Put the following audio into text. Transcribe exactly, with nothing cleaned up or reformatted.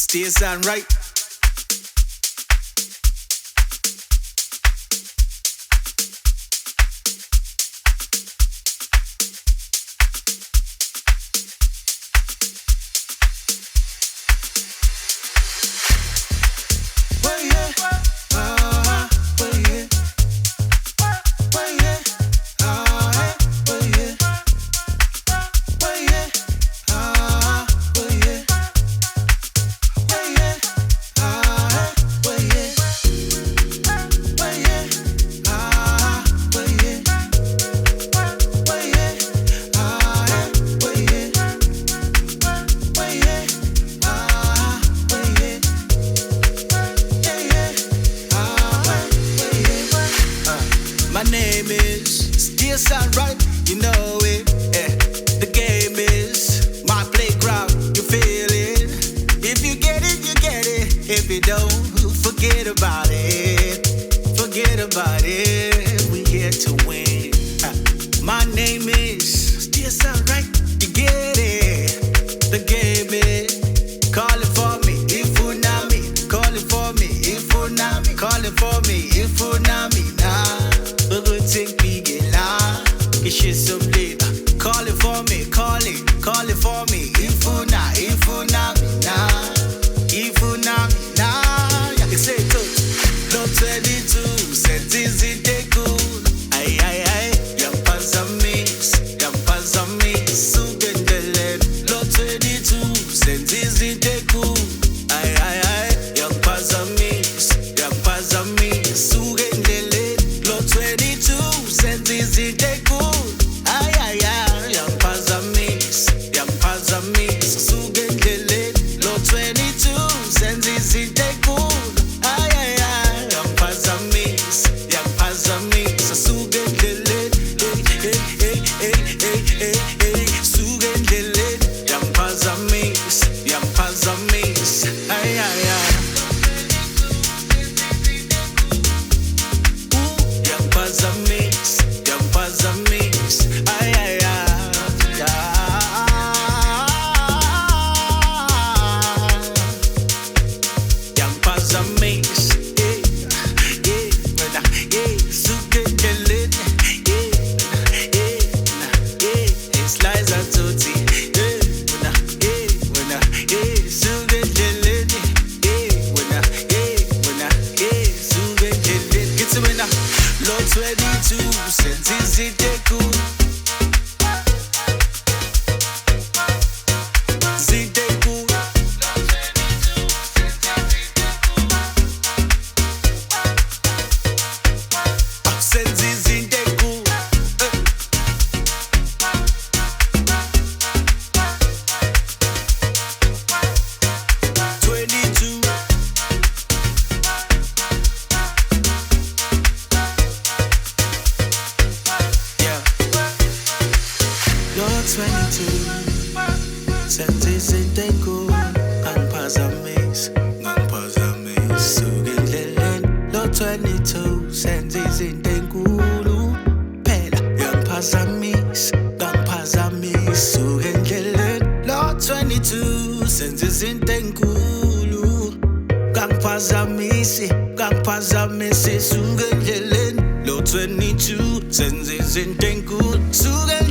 Stay sound right. My name is still sound right, you know it. Yeah. The game is my playground, you feel it. If you get it, you get it. If you don't, forget about it. Forget about it. We here to win. Uh, my name is still sound right, you get it. The game is calling for me, if you know me. Calling for me, if you know me. Calling for me, if you know me now. Take me get loud, get shit so late. Calling for me, calling, calling for me. If you not, if you not me now, if you not me now. Yeah, say it too. No twenty-two, senses in the cool. Ay ay ay, young pants on me, young pants on me. So get the lead. No twenty-two, senses in the cool. Ay ay ay, young pants on me, young pants on me. So get the lead. No twenty-two. Senses in the cool, ay ay ay, young pazamis, young pazamis, sugen delet, lo twenty-two, senses in the cool, ay ay ay, young pazamis, young pazamis, sugen delet, hey hey hey hey hey hey, sugen delet, young pazamis, young pazamis, ay ay ay. Young pazamis. Pazamis, ay ay ay, young pazamis, yeah, yeah, yeah, sugar delit, yeah, yeah, yeah, it's Liza Tutti, yeah, yeah, yeah, sugar delit, yeah, yeah, yeah, sugar delit, get to me now, low twenty-two. Senses in the cool. Zin the cool. Senses in the cool. twenty-two. twenty-two, senses in the cool. Ang pazamis, ang pazamis, sugin lelen. Lo twenty-two, senses in the cool. Pela, yang pazamis, ang pazamis, sugin lelen. Lo twenty-two, senses in the cool. Gang pazamis, gang pazamis, sugin lelen. Lo twenty-two, senses in the cool. Sugin